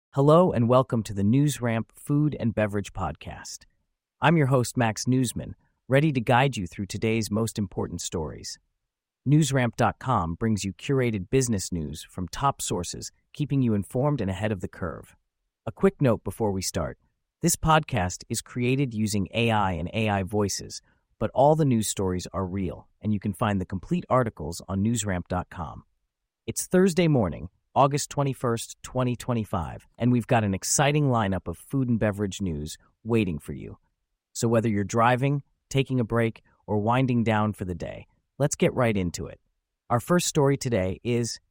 Hello and welcome to the NewsRamp Food and Beverage Podcast. I'm your host, Max Newsman, ready to guide you through today's most important stories. NewsRamp.com brings you curated business news from top sources, keeping you informed and ahead of the curve. A quick note before we start. This podcast is created using AI and AI voices, but all the news stories are real, and you can find the complete articles on NewsRamp.com. It's Thursday morning, August 21st, 2025, and we've got an exciting lineup of food and beverage news waiting for you. So whether you're driving, taking a break, or winding down for the day, let's get right into it. Our first story today is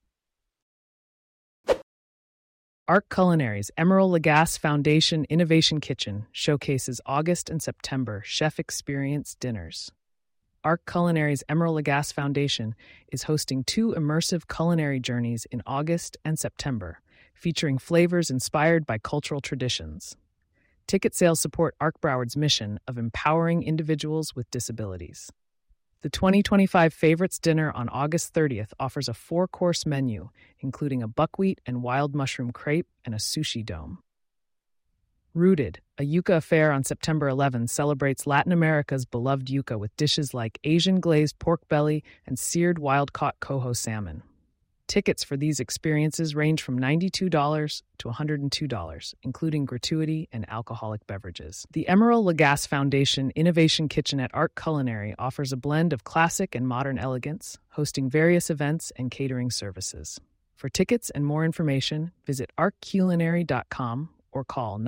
Arc Culinary's Emeril Lagasse Foundation Innovation Kitchen showcases August and September chef experience dinners. Arc Culinary's Emeril Lagasse Foundation is hosting two immersive culinary journeys in August and September, featuring flavors inspired by cultural traditions. Ticket sales support Arc Broward's mission of empowering individuals with disabilities. The 2025 Favorites Dinner on August 30th offers a 4-course menu, including a buckwheat and wild mushroom crepe and a sushi dome. Rooted, a yuca affair on September 11 celebrates Latin America's beloved yuca with dishes like Asian glazed pork belly and seared wild-caught coho salmon. Tickets for these experiences range from $92 to $102, including gratuity and alcoholic beverages. The Emeril Lagasse Foundation Innovation Kitchen at Arc Culinary offers a blend of classic and modern elegance, hosting various events and catering services. For tickets and more information, visit arcculinary.com or call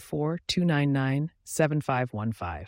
954-299-7515.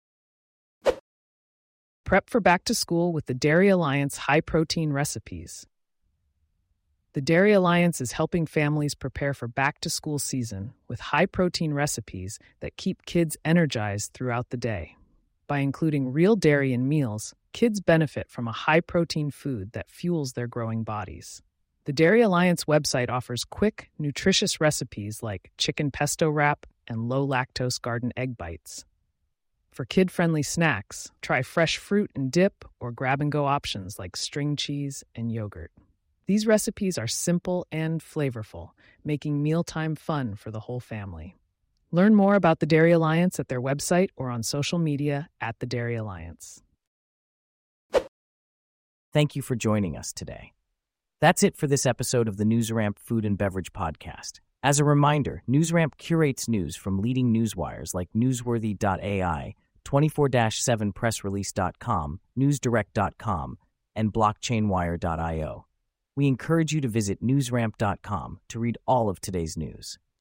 Prep for back to school with the Dairy Alliance high-protein recipes. The Dairy Alliance is helping families prepare for back-to-school season with high-protein recipes that keep kids energized throughout the day. By including real dairy in meals, kids benefit from a high-protein food that fuels their growing bodies. The Dairy Alliance website offers quick, nutritious recipes like chicken pesto wrap and low-lactose garden egg bites. For kid-friendly snacks, try fresh fruit and dip or grab-and-go options like string cheese and yogurt. These recipes are simple and flavorful, making mealtime fun for the whole family. Learn more about the Dairy Alliance at their website or on social media at the Dairy Alliance. Thank you for joining us today. That's it for this episode of the NewsRamp Food and Beverage Podcast. As a reminder, NewsRamp curates news from leading newswires like Newsworthy.ai, 24/7pressrelease.com, NewsDirect.com, and BlockchainWire.io. We encourage you to visit newsramp.com to read all of today's news.